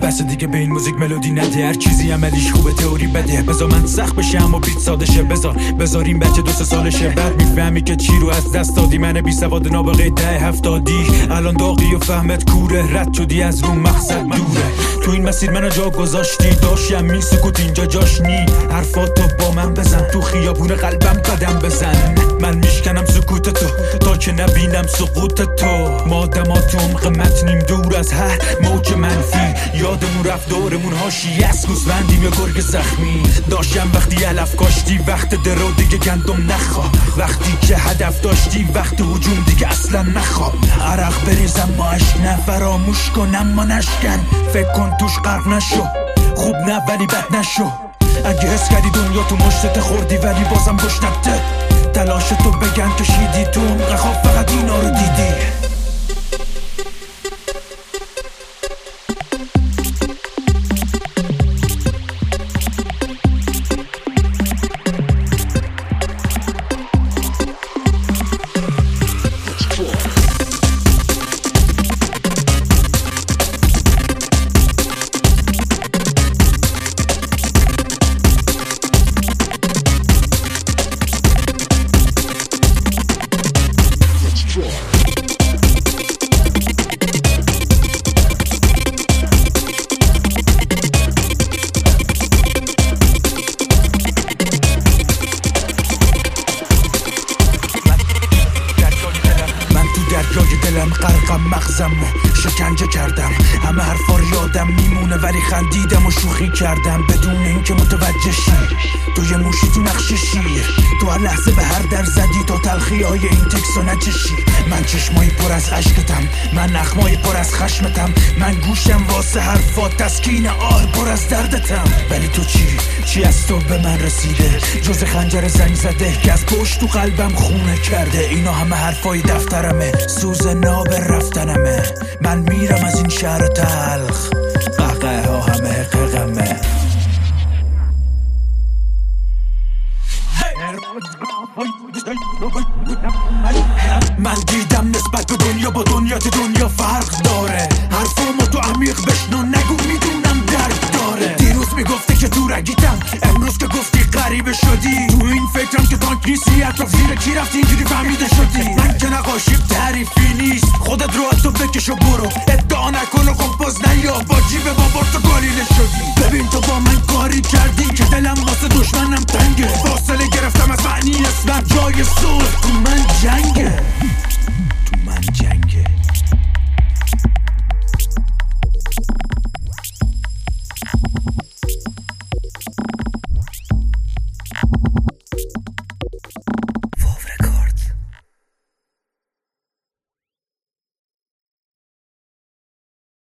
بس دیگه به این موزیک ملودی نده، هر چیزی عملیش خوبه تئوری بده. بذار من سخت بشه اما بیت ساده شه، بذار این بچه 2 سالشه، بعد میفهمی که چی رو از دست دادی. من بی سواد نابغه 10-70 الان داغی و فهمت کوره، رد شدی از رو مقصد دوره. تو این مسیر منو جا گذاشتی، داشتم این سکوت اینجا جاش نی. حرفاتو با من بزن، تو خیابون قلبم قدم بزن. من میشکنم سکوت تو تا که نبینم سقوط تو. ما دمات عمق متنیم دور از هر موج منفی، یادمون رفت دورمون هاشی از گوسفندیم یا گرگ زخمی. داشتم وقتی علف کاشتی، وقت درو دیگه گندم نخواه، وقتی که هدف داشتی وقت هجوم دیگه اصلا نخواه. عرق بریزم ماش نه فراموش کنم ما نشکن، فکر کن توش غرق نشو، خوب نه ولی بد نشو. اگه حس کردی دنیا تو مشتت خوردی ولی بازم گوش نده، تلاش تو بگن کشیدی تو عمق خواب فقط اینا رو دیدی. دلم غرقم، مغزمو شکنجه کردم، همه حرفا رو یادم میمونه ولی خندیدم و شوخی کردم بدون اینکه متوجه شی. تو یه موشی تو نقش شیر، تو هر لحظه به هر در زدی تا تلخی های این تکسو نچشی. من چشمایی پر از عشقتم، من نخمایی پر از خشمتم، من گوشم واسه حرفات تسکین آه پر از دردتم. ولی تو چی از تو به من رسیده جز خنجر زنگ زده که از پشت تو قلبم خونه کرده؟ اینا همه حرفای دفترمه، سوز ناب رفتنمه. من میرم از این شهر تلخ، قهقه ها همه قغمه. من دیدم نسبت به دنیا با دنیا فرق داره، حرفامو تو عمیق بشنو نگو میدونم درد داره. دیروز میگفتی که تو رگیتم، امروز که گفتی غریبه شدی. تو این فکرم که تانک نیستی، اطراف زیر کی رفتی اینجوری فهمیده شدی. من که نقاشیم تعریفی نیست، خودت رو از تو بکش و برو، ادعا نکن و کمپوز نیا با جیب بابا تو گالیله شدی. ببین تو با من کاری کردی که دلم واسه